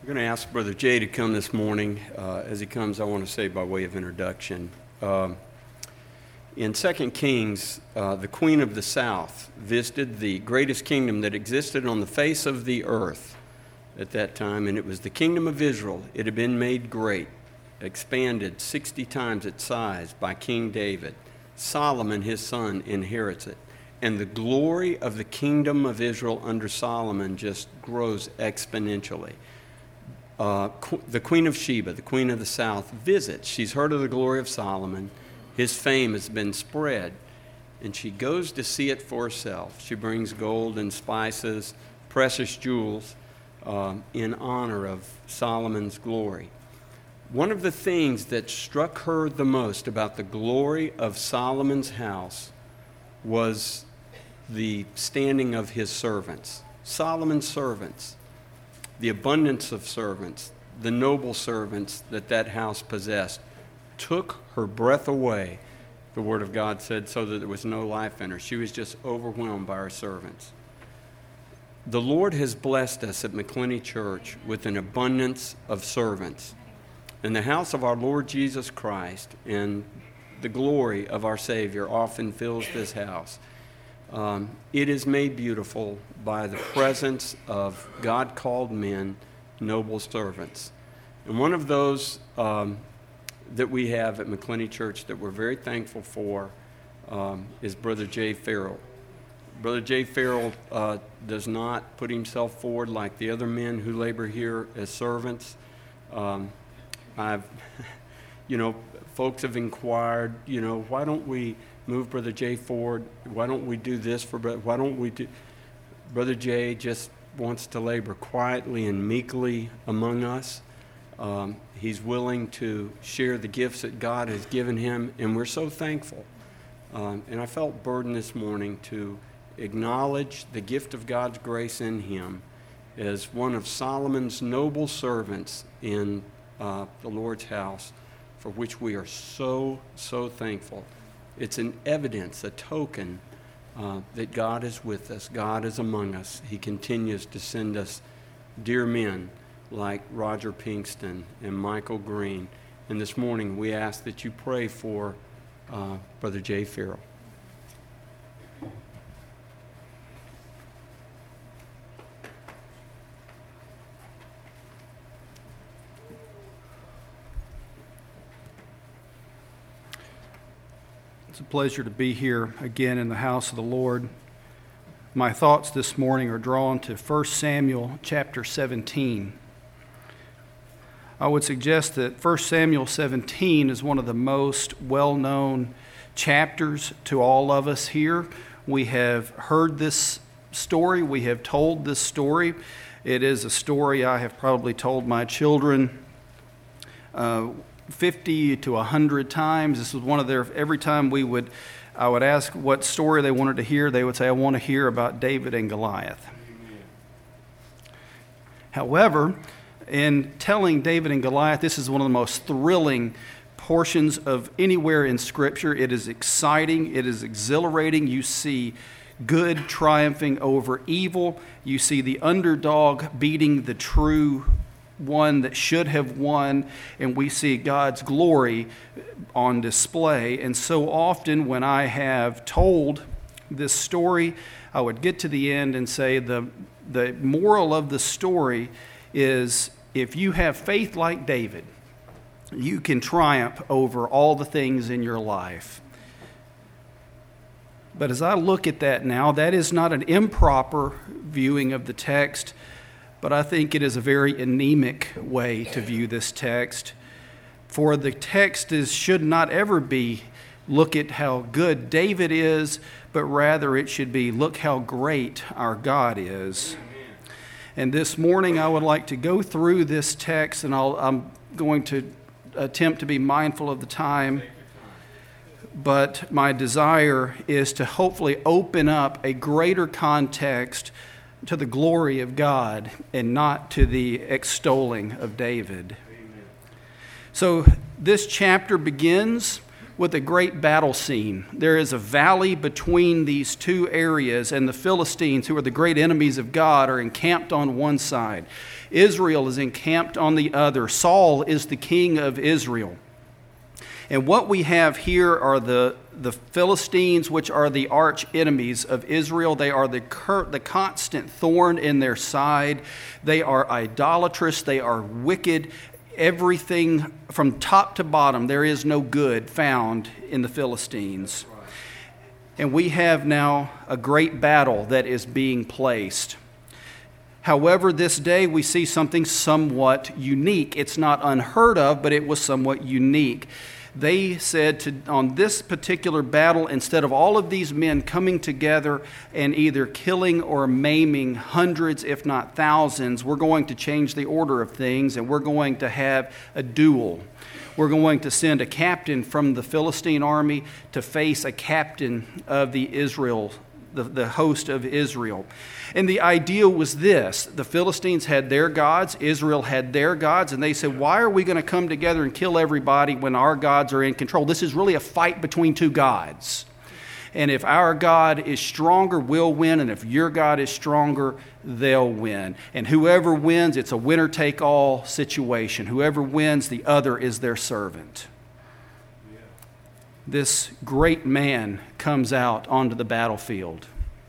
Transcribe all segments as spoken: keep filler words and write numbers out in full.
I'm going to ask Brother Jay to come this morning. Uh, as he comes, I want to say by way of introduction. Um, in Second Kings, uh, the Queen of the South visited the greatest kingdom that existed on the face of the earth at that time, and it was the kingdom of Israel. It had been made great, expanded sixty times its size by King David. Solomon, his son, inherits it. And the glory of the kingdom of Israel under Solomon just grows exponentially. Uh, the Queen of Sheba, the Queen of the South, visits. She's heard of the glory of Solomon. His fame has been spread. And she goes to see it for herself. She brings gold and spices, precious jewels, uh, in honor of Solomon's glory. One of the things that struck her the most about the glory of Solomon's house was the standing of his servants, Solomon's servants, the abundance of servants, the noble servants that that house possessed, took her breath away, the Word of God said, so that there was no life in her. She was just overwhelmed by her servants. The Lord has blessed us at McClenny Church with an abundance of servants. And the house of our Lord Jesus Christ and the glory of our Savior often fills this house. Um, it is made beautiful by the presence of God-called men, noble servants. And one of those um, that we have at McClenny Church that we're very thankful for um, is Brother Jay Farrell. Brother Jay Farrell uh, does not put himself forward like the other men who labor here as servants. Um, I've, you know, folks have inquired, you know, why don't we move Brother Jay forward? Why don't we do this for Brother? Why don't we do? Brother Jay just wants to labor quietly and meekly among us. Um, he's willing to share the gifts that God has given him, and we're so thankful. Um, and I felt burdened this morning to acknowledge the gift of God's grace in him as one of Solomon's noble servants in uh, the Lord's house, for which we are so, so thankful. It's an evidence, a token uh, that God is with us. God is among us. He continues to send us dear men like Roger Pinkston and Michael Green. And this morning we ask that you pray for uh, Brother Jay Farrell. It's a pleasure to be here again in the house of the Lord. My thoughts this morning are drawn to First Samuel chapter seventeen. I would suggest that First Samuel seventeen is one of the most well-known chapters to all of us here. We have heard this story. We have told this story. It is a story I have probably told my children uh, fifty to one hundred times. This was one of their, every time we would, I would ask what story they wanted to hear, they would say, I want to hear about David and Goliath. Amen. However, in telling David and Goliath, this is one of the most thrilling portions of anywhere in Scripture. It is exciting. It is exhilarating. You see good triumphing over evil. You see the underdog beating the true one that should have won, and we see God's glory on display. And so often when I have told this story, I would get to the end and say the the moral of the story is, if you have faith like David, you can triumph over all the things in your life. But as I look at that now, that is not an improper viewing of the text, but I think it is a very anemic way to view this text. For the text is should not ever be, look at how good David is, but rather it should be, look how great our God is. And this morning I would like to go through this text, and I'll, I'm going to attempt to be mindful of the time. But my desire is to hopefully open up a greater context to the glory of God and not to the extolling of David. Amen. So this chapter begins with a great battle scene. There is a valley between these two areas, and the Philistines, who are the great enemies of God, are encamped on one side. Israel is encamped on the other. Saul is the king of Israel. And what we have here are the, the Philistines, which are the arch enemies of Israel. They are the, cur- the constant thorn in their side. They are idolatrous. They are wicked. Everything from top to bottom, there is no good found in the Philistines. And we have now a great battle that is being placed. However, this day we see something somewhat unique. It's not unheard of, but it was somewhat unique. They said to, on this particular battle, instead of all of these men coming together and either killing or maiming hundreds, if not thousands, we're going to change the order of things and we're going to have a duel. We're going to send a captain from the Philistine army to face a captain of the Israel, the, the host of Israel. And the idea was this: the Philistines had their gods, Israel had their gods, and they said, why are we going to come together and kill everybody when our gods are in control? This is really a fight between two gods. And if our God is stronger, we'll win, and if your God is stronger, they'll win. And whoever wins, it's a winner-take-all situation. Whoever wins, the other is their servant. This great man comes out onto the battlefield.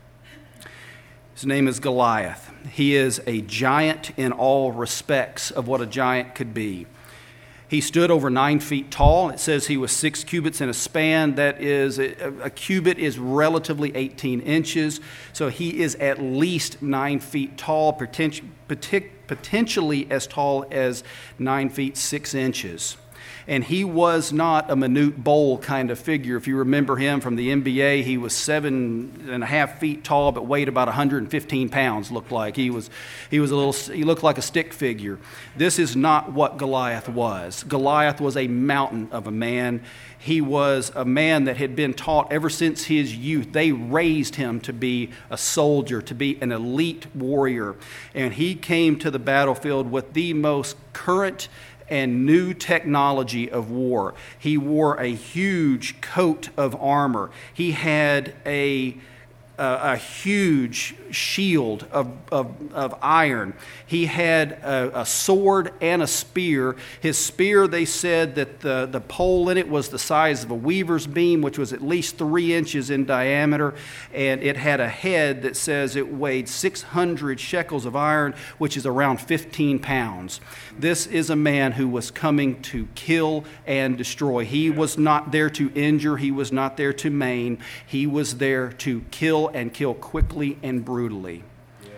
His name is Goliath. He is a giant in all respects of what a giant could be. He stood over nine feet tall. It says he was six cubits in a span. That is, a, a cubit is relatively eighteen inches. So he is at least nine feet tall, poten- poten- potentially as tall as nine feet six inches. And he was not a Manute Bol kind of figure. If you remember him from the N B A, he was seven and a half feet tall, but weighed about one hundred fifteen pounds, looked like. He was, he was a little, he looked like a stick figure. This is not what Goliath was. Goliath was a mountain of a man. He was a man that had been taught ever since his youth. They raised him to be a soldier, to be an elite warrior. And he came to the battlefield with the most current and new technology of war. He wore a huge coat of armor. He had a Uh, a huge shield of, of, of iron. He had a, a sword and a spear. His spear, they said that the, the pole in it was the size of a weaver's beam, which was at least three inches in diameter, and it had a head that says it weighed six hundred shekels of iron, which is around fifteen pounds. This is a man who was coming to kill and destroy. He was not there to injure. He was not there to maim. He was there to kill and kill quickly and brutally. Yeah.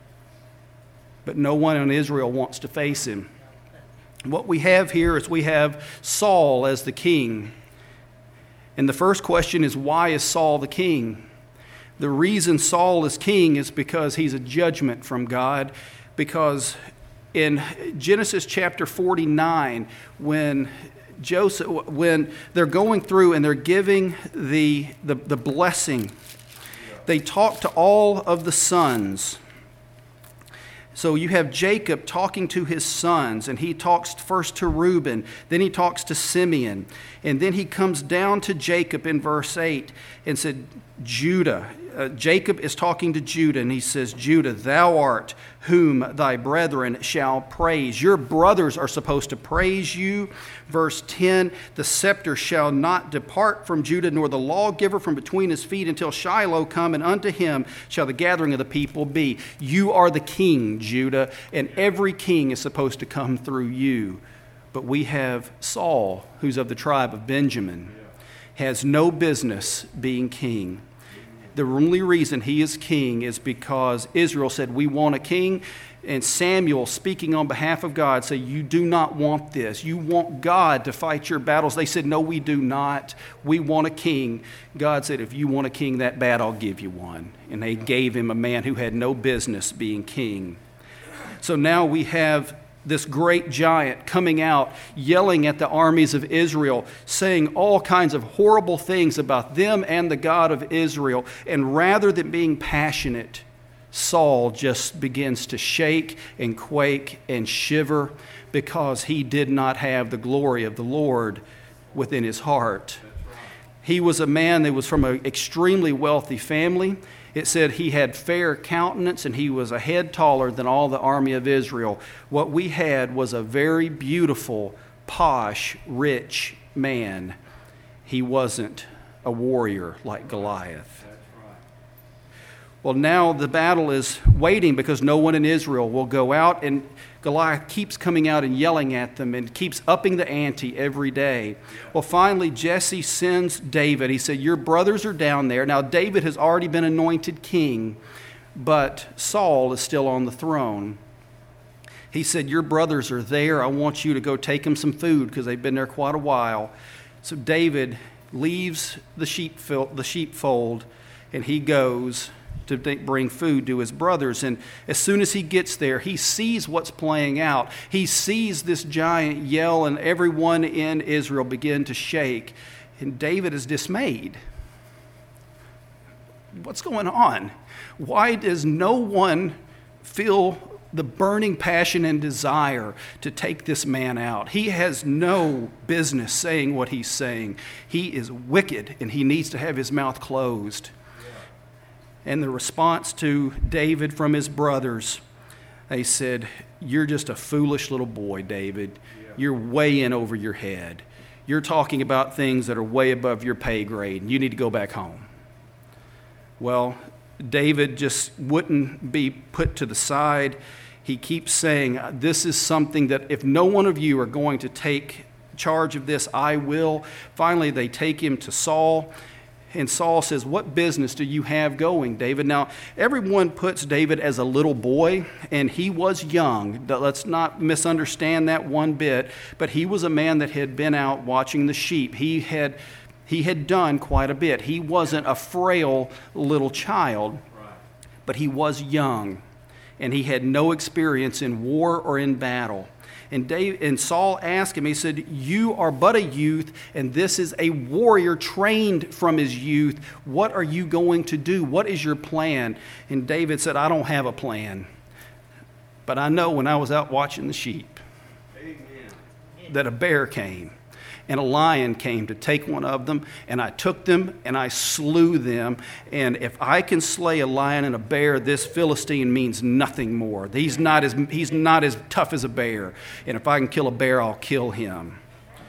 But no one in Israel wants to face him. What we have here is we have Saul as the king. And the first question is, why is Saul the king? The reason Saul is king is because he's a judgment from God. Because in Genesis chapter forty-nine, when Joseph, when they're going through and they're giving the, the, the blessing, they talk to all of the sons. So you have Jacob talking to his sons, and he talks first to Reuben, then he talks to Simeon, and then he comes down to Jacob in verse eight and said, Judah. Uh, Jacob is talking to Judah, and he says, Judah, thou art whom thy brethren shall praise. Your brothers are supposed to praise you. Verse ten, the scepter shall not depart from Judah, nor the lawgiver from between his feet until Shiloh come, and unto him shall the gathering of the people be. You are the king, Judah, and every king is supposed to come through you. But we have Saul, who's of the tribe of Benjamin, has no business being king. The only reason he is king is because Israel said, we want a king. And Samuel, speaking on behalf of God, said, you do not want this. You want God to fight your battles. They said, no, we do not. We want a king. God said, if you want a king that bad, I'll give you one. And they gave him a man who had no business being king. So now we have this great giant coming out, yelling at the armies of Israel, saying all kinds of horrible things about them and the God of Israel. And rather than being passionate, Saul just begins to shake and quake and shiver because he did not have the glory of the Lord within his heart. He was a man that was from an extremely wealthy family. It said he had fair countenance and he was a head taller than all the army of Israel. What we had was a very beautiful, posh, rich man. He wasn't a warrior like Goliath. Well, now the battle is waiting because no one in Israel will go out, and Goliath keeps coming out and yelling at them and keeps upping the ante every day. Well, finally, Jesse sends David. He said, your brothers are down there. Now, David has already been anointed king, but Saul is still on the throne. He said, your brothers are there. I want you to go take them some food because they've been there quite a while. So David leaves the sheepfold, the sheepfold, and he goes to bring food to his brothers. And as soon as he gets there, he sees what's playing out. He sees this giant yell, and everyone in Israel begin to shake. And David is dismayed. What's going on? Why does no one feel the burning passion and desire to take this man out? He has no business saying what he's saying. He is wicked, and he needs to have his mouth closed. And the response to David from his brothers, they said, you're just a foolish little boy, David. You're way in over your head. You're talking about things that are way above your pay grade, and you need to go back home. Well, David just wouldn't be put to the side. He keeps saying, this is something that if no one of you are going to take charge of this, I will. Finally, they take him to Saul. And Saul says, what business do you have going, David? Now, everyone puts David as a little boy, and he was young. Let's not misunderstand that one bit. But he was a man that had been out watching the sheep. He had, he had done quite a bit. He wasn't a frail little child, but he was young, and he had no experience in war or in battle. And, Dave, and Saul asked him, he said, you are but a youth, and this is a warrior trained from his youth. What are you going to do? What is your plan? And David said, I don't have a plan. But I know when I was out watching the sheep, Amen, that a bear came. And a lion came to take one of them, and I took them and I slew them. And if I can slay a lion and a bear, this Philistine means nothing more. He's not as, he's not as tough as a bear. And if I can kill a bear, I'll kill him.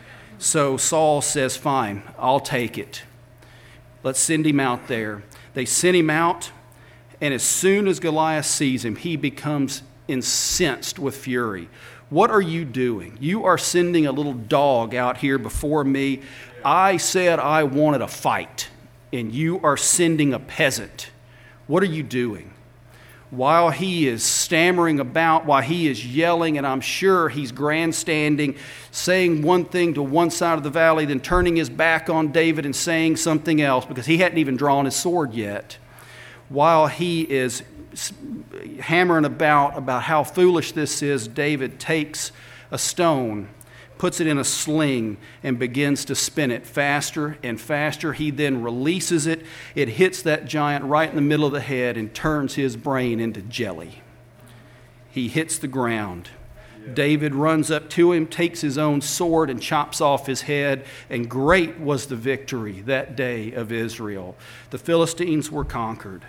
So Saul says, fine, I'll take it. Let's send him out there. They sent him out, and as soon as Goliath sees him, he becomes incensed with fury. What are you doing? You are sending a little dog out here before me. I said I wanted a fight, and you are sending a peasant. What are you doing? While he is stammering about, while he is yelling, and I'm sure he's grandstanding, saying one thing to one side of the valley, then turning his back on David and saying something else because he hadn't even drawn his sword yet. While he is hammering about about how foolish this is, David takes a stone, puts it in a sling, and begins to spin it faster and faster. He then releases it. It hits that giant right in the middle of the head and turns his brain into jelly. He hits the ground. Yeah. David runs up to him, takes his own sword, and chops off his head. And great was the victory that day of Israel. The Philistines were conquered.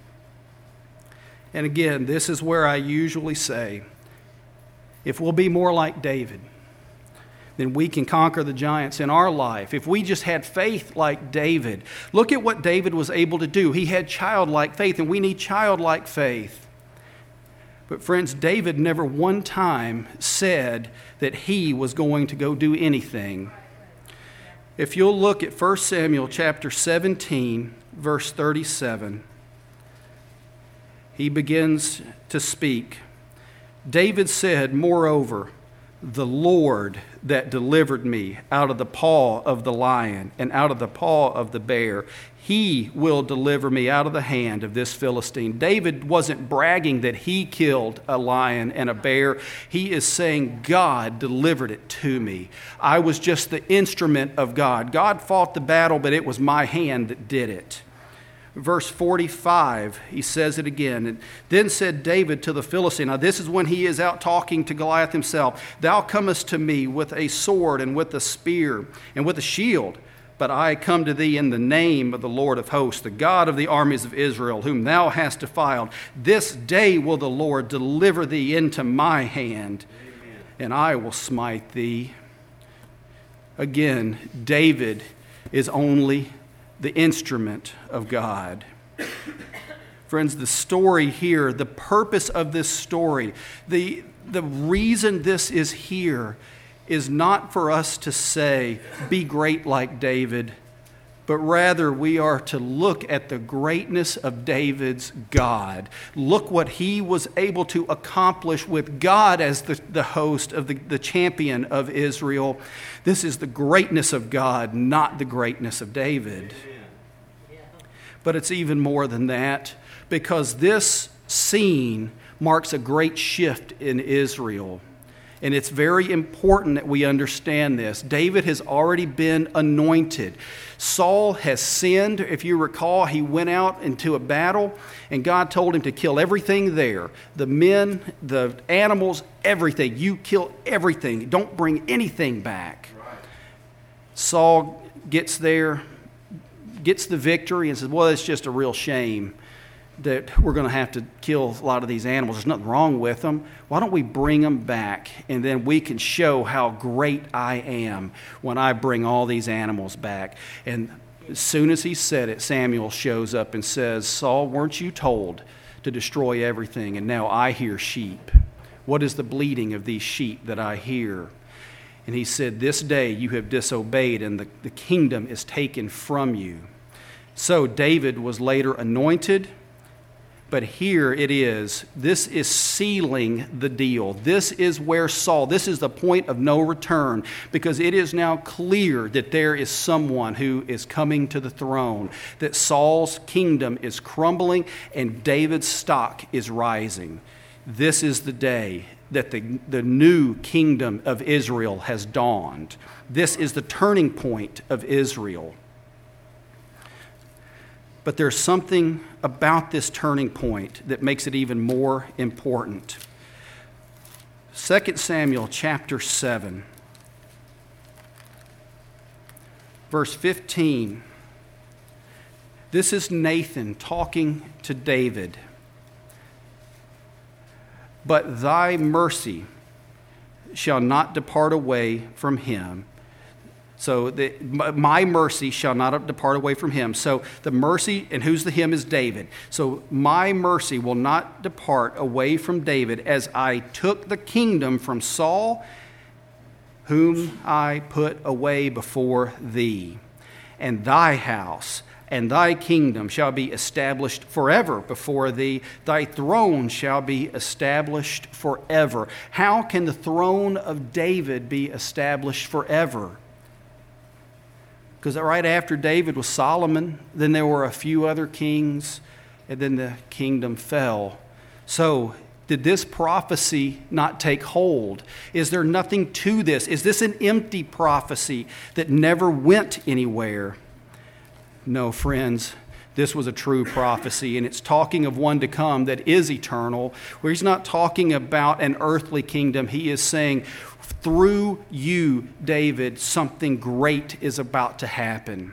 And again, this is where I usually say, if we'll be more like David, then we can conquer the giants in our life. If we just had faith like David. Look at what David was able to do. He had childlike faith, and we need childlike faith. But friends, David never one time said that he was going to go do anything. If you'll look at First Samuel chapter seventeen, verse thirty-seven, he begins to speak. David said, moreover, the Lord that delivered me out of the paw of the lion and out of the paw of the bear, he will deliver me out of the hand of this Philistine. David wasn't bragging that he killed a lion and a bear. He is saying, God delivered it to me. I was just the instrument of God. God fought the battle, but it was my hand that did it. Verse forty-five, he says it again. And then said David to the Philistine, now this is when he is out talking to Goliath himself, thou comest to me with a sword and with a spear and with a shield, But I come to thee in the name of the Lord of hosts, the God of the armies of Israel, whom thou hast defiled. This day will the Lord deliver thee into my hand, Amen. And I will smite thee. Again, David is only the instrument of God. Friends, the story here, the purpose of this story, the, the reason this is here is not for us to say, be great like David, but rather we are to look at the greatness of David's God. Look what he was able to accomplish with God as the, the host of the, the champion of Israel. This is the greatness of God, not the greatness of David. But it's even more than that, because this scene marks a great shift in Israel. And it's very important that we understand this. David has already been anointed. Saul has sinned. If you recall, he went out into a battle, and God told him to kill everything there. The men, the animals, everything. You kill everything. Don't bring anything back. Right. Saul gets there, gets the victory, and says, well, it's just a real shame that we're going to have to kill a lot of these animals. There's nothing wrong with them. Why don't we bring them back, and then we can show how great I am when I bring all these animals back. And as soon as he said it, Samuel shows up and says, Saul, weren't you told to destroy everything? And now I hear sheep. What is the bleating of these sheep that I hear? And he said, this day you have disobeyed, and the, the kingdom is taken from you. So David was later anointed. But here it is. This is sealing the deal. This is where Saul, this is the point of no return, because it is now clear that there is someone who is coming to the throne, that Saul's kingdom is crumbling and David's stock is rising. This is the day that the, the new kingdom of Israel has dawned. This is the turning point of Israel. But there's something about this turning point that makes it even more important. Second Samuel chapter seven, verse fifteen. This is Nathan talking to David. But thy mercy shall not depart away from him. So the, my mercy shall not depart away from him. So the mercy, and who's the him, is David. So my mercy will not depart away from David, as I took the kingdom from Saul, whom I put away before thee. And thy house and thy kingdom shall be established forever before thee. Thy throne shall be established forever. How can the throne of David be established forever? Because right after David was Solomon, then there were a few other kings, and then the kingdom fell. So, did this prophecy not take hold? Is there nothing to this? Is this an empty prophecy that never went anywhere? No, friends. This was a true prophecy, and it's talking of one to come that is eternal, where he's not talking about an earthly kingdom. He is saying, through you, David, something great is about to happen.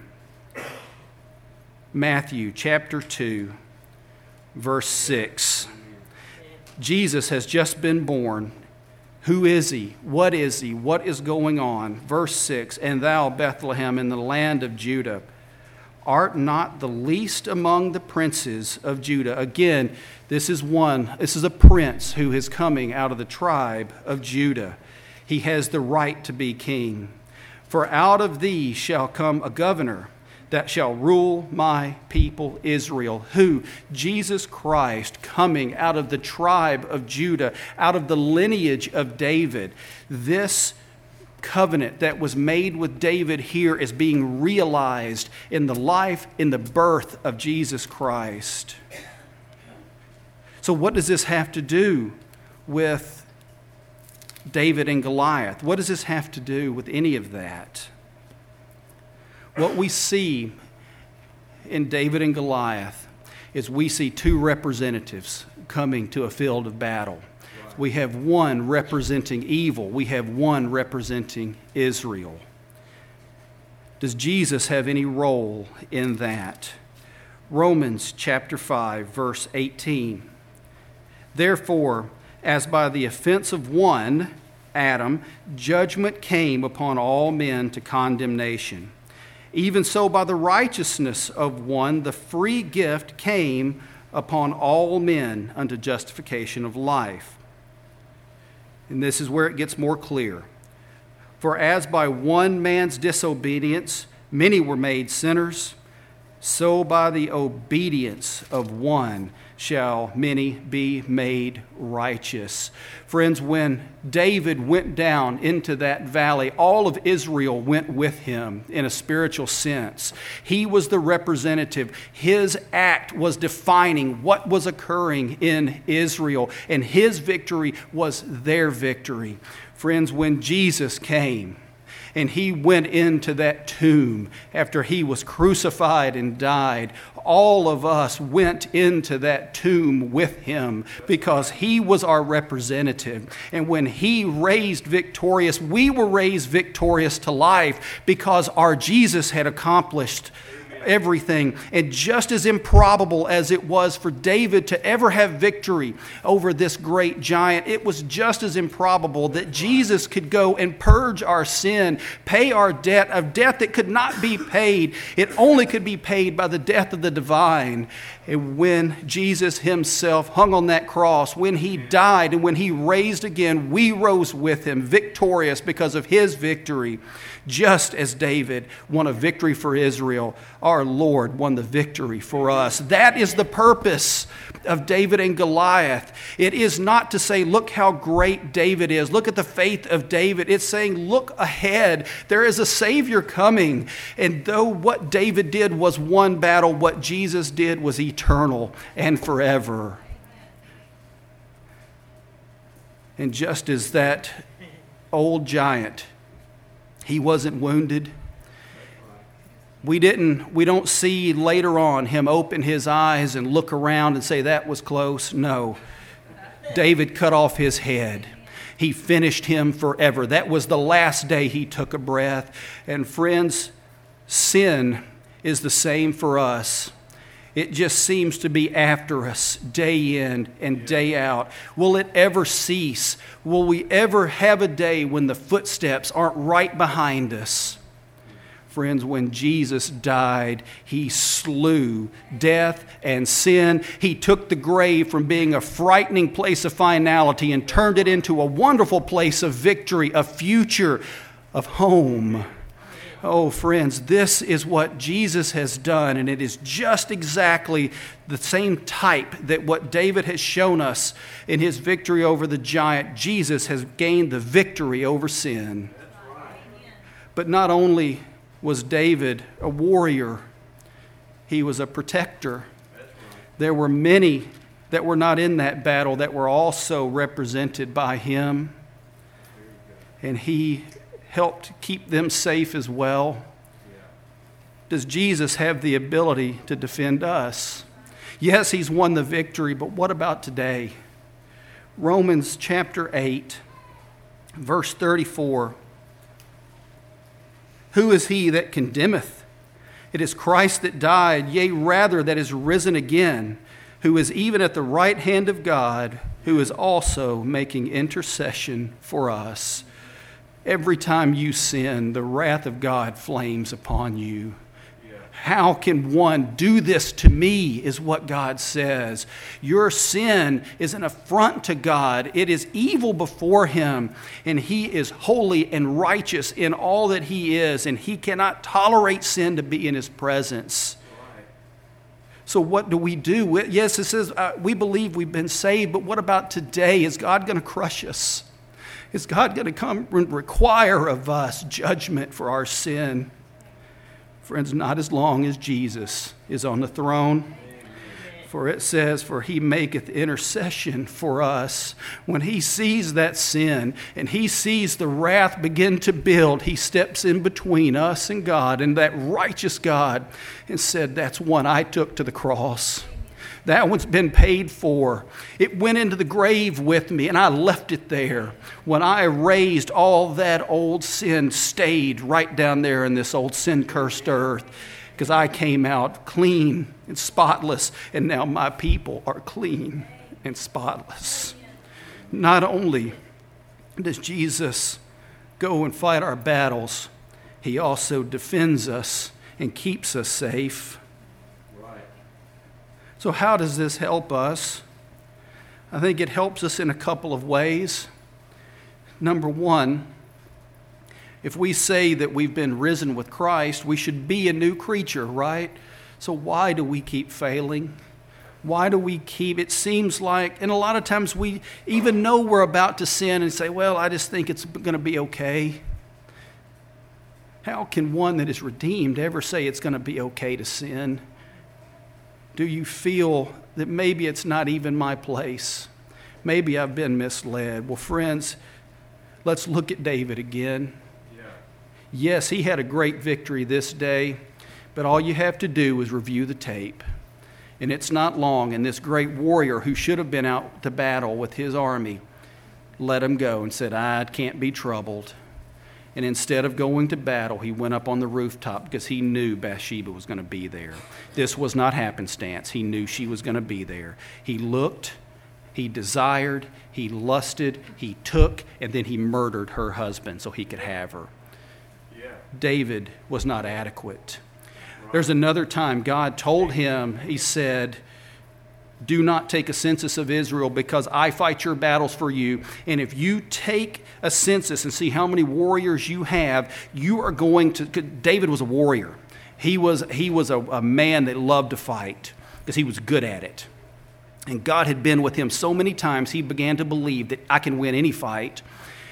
Matthew chapter two, verse six. Jesus has just been born. Who is he? What is he? What is going on? Verse six, and thou, Bethlehem, in the land of Judah, art not the least among the princes of Judah. Again, this is one, this is a prince who is coming out of the tribe of Judah. He has the right to be king. For out of thee shall come a governor that shall rule my people Israel. Who? Jesus Christ, coming out of the tribe of Judah, out of the lineage of David. This covenant that was made with David here is being realized in the life, in the birth of Jesus Christ. So what does this have to do with David and Goliath? What does this have to do with any of that? What we see in David and Goliath is we see two representatives coming to a field of battle. We have one representing evil. We have one representing Israel. Does Jesus have any role in that? Romans chapter five, verse eighteen. Therefore, as by the offense of one, Adam, judgment came upon all men to condemnation, even so by the righteousness of one, the free gift came upon all men unto justification of life. And this is where it gets more clear. For as by one man's disobedience many were made sinners, so by the obedience of one shall many be made righteous. Friends, when David went down into that valley, all of Israel went with him in a spiritual sense. He was the representative. His act was defining what was occurring in Israel, and his victory was their victory. Friends, when Jesus came, and he went into that tomb after he was crucified and died, all of us went into that tomb with him because he was our representative. And when he raised victorious, we were raised victorious to life because our Jesus had accomplished everything. And just as improbable as it was for David to ever have victory over this great giant, it was just as improbable that Jesus could go and purge our sin, pay our debt, a debt that could not be paid. It only could be paid by the death of the divine. And when Jesus himself hung on that cross, when he died and when he raised again, we rose with him victorious because of his victory. Just as David won a victory for Israel, our Lord won the victory for us. That is the purpose of David and Goliath. It is not to say, look how great David is. Look at the faith of David. It's saying, look ahead. There is a Savior coming. And though what David did was one battle, what Jesus did was eternal and forever. And just as that old giant, he wasn't wounded. We didn't, we don't see later on him open his eyes and look around and say that was close. No. David cut off his head. He finished him forever. That was the last day he took a breath. And friends, sin is the same for us. It just seems to be after us day in and day out. Will it ever cease? Will we ever have a day when the footsteps aren't right behind us? Friends, when Jesus died, he slew death and sin. He took the grave from being a frightening place of finality and turned it into a wonderful place of victory, a future of home. Oh, friends, this is what Jesus has done, and it is just exactly the same type that what David has shown us in his victory over the giant. Jesus has gained the victory over sin. But not only was David a warrior, he was a protector. There were many that were not in that battle that were also represented by him, and he helped keep them safe as well. Does Jesus have the ability to defend us? Yes, he's won the victory, but what about today? Romans chapter eight, verse thirty-four. Who is he that condemneth? It is Christ that died, yea, rather that is risen again, who is even at the right hand of God, who is also making intercession for us. Every time you sin, the wrath of God flames upon you. Yeah. How can one do this to me, is what God says. Your sin is an affront to God. It is evil before him, and he is holy and righteous in all that he is, and he cannot tolerate sin to be in his presence. Right. So what do we do? Yes, it says uh, we believe we've been saved, but what about today? Is God going to crush us? Is God going to come and require of us judgment for our sin? Friends, not as long as Jesus is on the throne. For it says, for he maketh intercession for us. When he sees that sin and he sees the wrath begin to build, he steps in between us and God and that righteous God and said, that's one I took to the cross. That one's been paid for. It went into the grave with me, and I left it there. When I erased, all that old sin stayed right down there in this old sin-cursed earth, because I came out clean and spotless, and now my people are clean and spotless. Not only does Jesus go and fight our battles, he also defends us and keeps us safe. Right. So how does this help us? I think it helps us in a couple of ways. Number one, if we say that we've been risen with Christ, we should be a new creature, right? So why do we keep failing? Why do we keep, it seems like, and a lot of times we even know we're about to sin and say, well, I just think it's going to be okay. How can one that is redeemed ever say it's going to be okay to sin? Do you feel that maybe it's not even my place? Maybe I've been misled. Well, friends, let's look at David again. Yeah. Yes, he had a great victory this day, but all you have to do is review the tape. And it's not long, and this great warrior who should have been out to battle with his army let him go and said, I can't be troubled. And instead of going to battle, he went up on the rooftop because he knew Bathsheba was going to be there. This was not happenstance. He knew she was going to be there. He looked, he desired, he lusted, he took, and then he murdered her husband so he could have her. Yeah. David was not adequate. There's another time God told him, he said, do not take a census of Israel because I fight your battles for you. And if you take a census and see how many warriors you have, you are going to, David was a warrior. He was, he was a, a man that loved to fight because he was good at it. And God had been with him so many times, he began to believe that I can win any fight.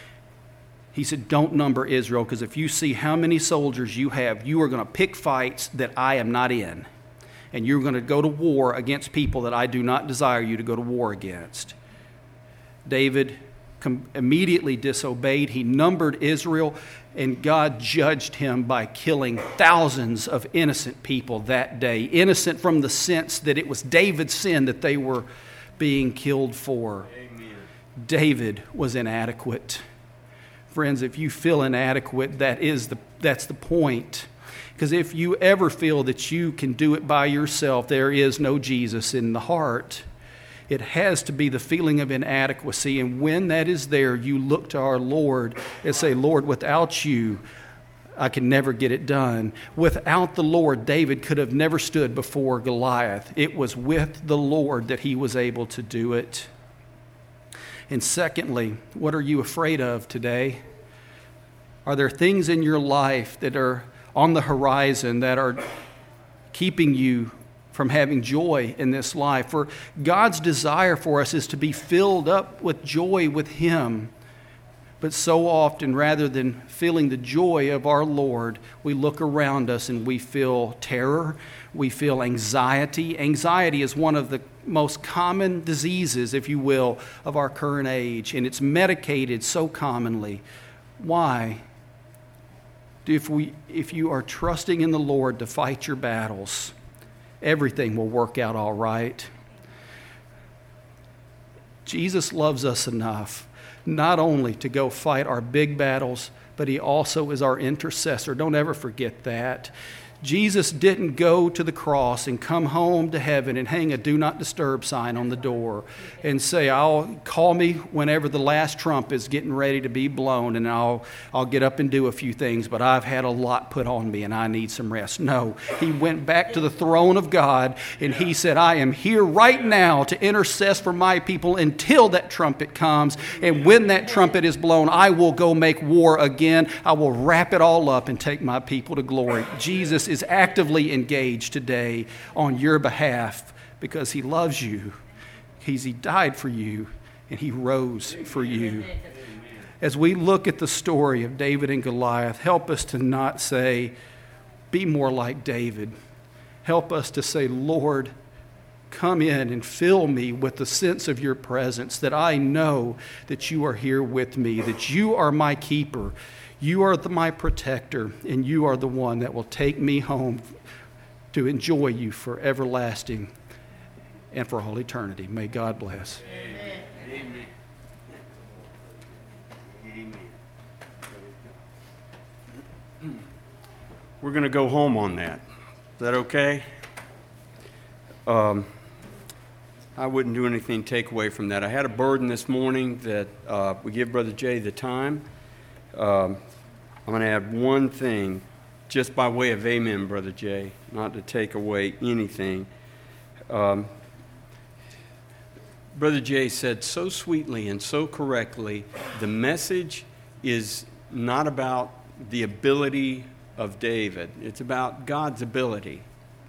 He said, don't number Israel, because if you see how many soldiers you have, you are going to pick fights that I am not in. And you're going to go to war against people that I do not desire you to go to war against. David com- immediately disobeyed. He numbered Israel, and God judged him by killing thousands of innocent people that day. Innocent from the sense that it was David's sin that they were being killed for. Amen. David was inadequate. Friends, if you feel inadequate, that is the that's the point. Because if you ever feel that you can do it by yourself, there is no Jesus in the heart. It has to be the feeling of inadequacy. And when that is there, you look to our Lord and say, Lord, without you, I can never get it done. Without the Lord, David could have never stood before Goliath. It was with the Lord that he was able to do it. And secondly, what are you afraid of today? Are there things in your life that are on the horizon that are keeping you from having joy in this life? For God's desire for us is to be filled up with joy with Him. But so often, rather than feeling the joy of our Lord, we look around us and we feel terror, we feel anxiety. Anxiety is one of the most common diseases, if you will, of our current age, and it's medicated so commonly. Why? If we, if you are trusting in the Lord to fight your battles, everything will work out all right. Jesus loves us enough not only to go fight our big battles, but He also is our intercessor. Don't ever forget that. Jesus didn't go to the cross and come home to heaven and hang a do not disturb sign on the door and say, I'll call me whenever the last trump is getting ready to be blown, and I'll I'll get up and do a few things, but I've had a lot put on me and I need some rest. No, He went back to the throne of God and He said, I am here right now to intercess for my people until that trumpet comes. And when that trumpet is blown, I will go make war again. I will wrap it all up and take my people to glory. Jesus is actively engaged today on your behalf because He loves you. He's, he died for you and He rose for you. As we look at the story of David and Goliath, help us to not say, be more like David. Help us to say, Lord, come in and fill me with the sense of your presence, that I know that you are here with me, that you are my keeper. You are the, my protector, and you are the one that will take me home to enjoy you for everlasting. and for all eternity. May God bless. Amen. Amen. Amen. We're going to go home on that. Is that okay? Um, I wouldn't do anything to take away from that. I had a burden this morning that uh, we give Brother Jay the time. Um, I'm going to add one thing, just by way of amen, Brother Jay, not to take away anything. Um, Brother Jay said so sweetly and so correctly, the message is not about the ability of David. It's about God's ability.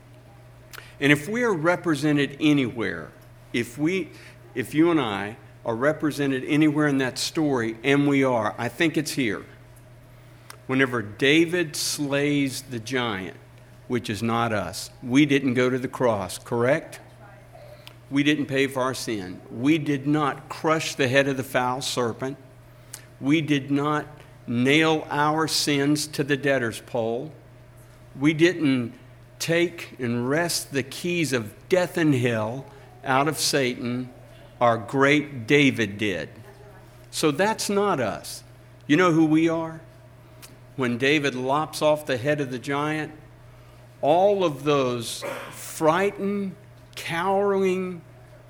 And if we are represented anywhere, if we, if you and I are represented anywhere in that story, and we are, I think it's here. Whenever David slays the giant, which is not us, we didn't go to the cross, correct? We didn't pay for our sin. We did not crush the head of the foul serpent. We did not nail our sins to the debtor's pole. We didn't take and wrest the keys of death and hell out of Satan. Our great David did. So that's not us. You know who we are? When David lops off the head of the giant, all of those frightened, cowering,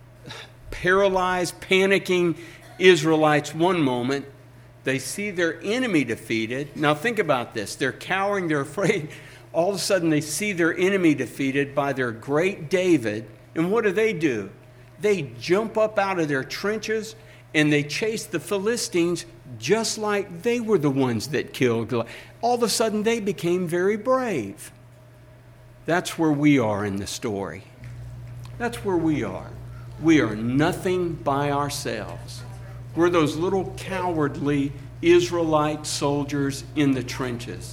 paralyzed, panicking Israelites, one moment, they see their enemy defeated. Now think about this. They're cowering, they're afraid. All of a sudden they see their enemy defeated by their great David. And what do they do? They jump up out of their trenches and they chase the Philistines just like they were the ones that killed Goliath. All of a sudden they became very brave. That's where we are in the story. That's where we are. We are nothing by ourselves. We're those little cowardly Israelite soldiers in the trenches.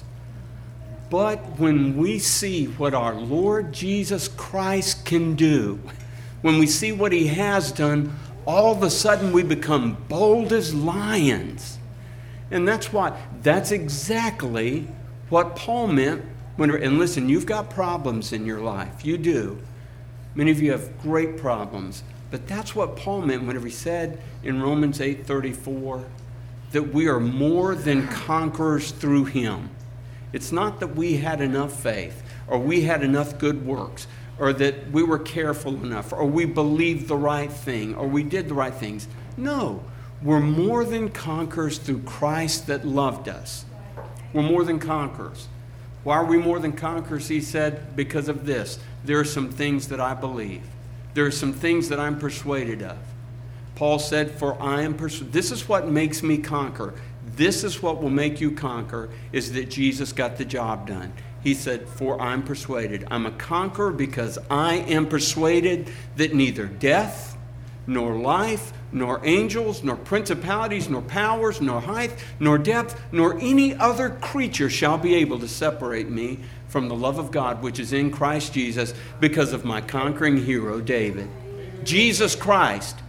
But when we see what our Lord Jesus Christ can do, when we see what he has done, all of a sudden we become bold as lions. And that's why, that's exactly what Paul meant. When, and listen, you've got problems in your life. You do. Many of you have great problems. But that's what Paul meant whenever he said in Romans eight thirty-four that we are more than conquerors through him. It's not that we had enough faith or we had enough good works or that we were careful enough or we believed the right thing or we did the right things. No, we're more than conquerors through Christ that loved us. We're more than conquerors. Why are we more than conquerors? He said, because of this. There are some things that I believe. There are some things that I'm persuaded of. Paul said, for I am persuaded. This is what makes me conquer. This is what will make you conquer, is that Jesus got the job done. He said, for I'm persuaded. I'm a conqueror because I am persuaded that neither death, nor life, nor angels, nor principalities, nor powers, nor height, nor depth, nor any other creature shall be able to separate me from the love of God which is in Christ Jesus because of my conquering hero, David. Jesus Christ.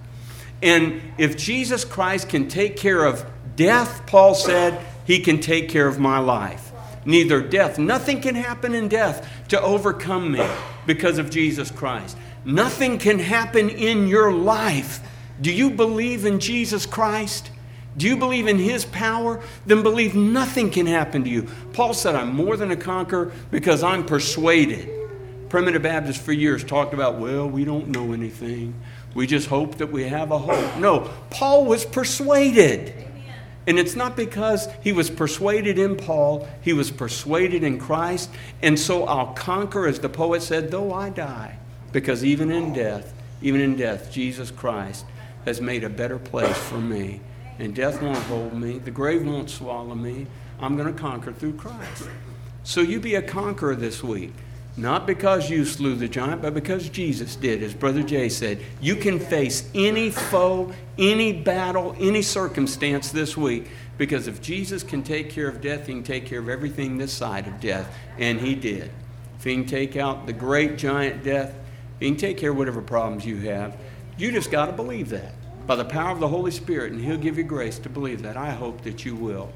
And if Jesus Christ can take care of death, Paul said, he can take care of my life. Neither death, nothing can happen in death to overcome me because of Jesus Christ. Nothing can happen in your life. Do you believe in Jesus Christ? Do you believe in his power? Then believe nothing can happen to you. Paul said, I'm more than a conqueror because I'm persuaded. Primitive Baptists for years talked about, well, we don't know anything. We just hope that we have a hope. No, Paul was persuaded. And it's not because he was persuaded in Paul. He was persuaded in Christ. And so I'll conquer, as the poet said, though I die. Because even in death, even in death, Jesus Christ has made a better place for me. And death won't hold me. The grave won't swallow me. I'm going to conquer through Christ. So you be a conqueror this week. Not because you slew the giant, but because Jesus did. As Brother Jay said, you can face any foe, any battle, any circumstance this week. Because if Jesus can take care of death, he can take care of everything this side of death. And he did. If he can take out the great giant death, he can take care of whatever problems you have. You just got to believe that. By the power of the Holy Spirit, and he'll give you grace to believe that. I hope that you will.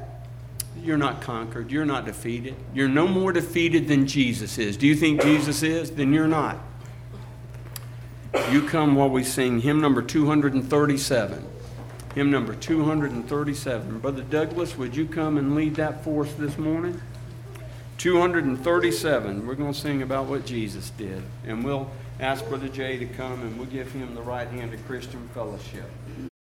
You're not conquered. You're not defeated. You're no more defeated than Jesus is. Do you think Jesus is? Then you're not. you come while we sing hymn number two thirty-seven. Hymn number two thirty-seven. Brother Douglas, would you come and lead that for us this morning? two thirty-seven. We're going to sing about what Jesus did. And we'll ask Brother Jay to come and we'll give him the right hand of Christian fellowship.